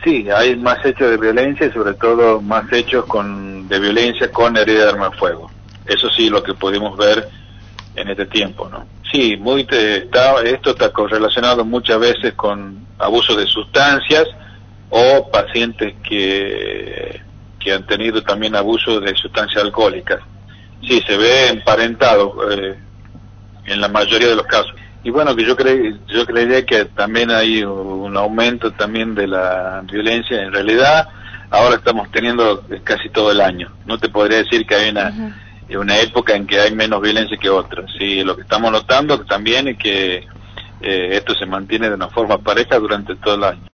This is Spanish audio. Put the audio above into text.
Sí, hay más hechos de violencia y sobre todo más hechos de violencia con herida de arma de fuego. Eso sí, lo que pudimos ver en este tiempo, ¿no? Sí, esto está correlacionado muchas veces con abuso de sustancias o pacientes que han tenido también abuso de sustancias alcohólicas. Sí, se ve emparentado en la mayoría de los casos. Y bueno, que yo creería que también hay un aumento también de la violencia. En realidad, ahora estamos teniendo casi todo el año. No te podría decir que hay una época en que hay menos violencia que otra. Sí, lo que estamos notando también es que esto se mantiene de una forma pareja durante todo el año.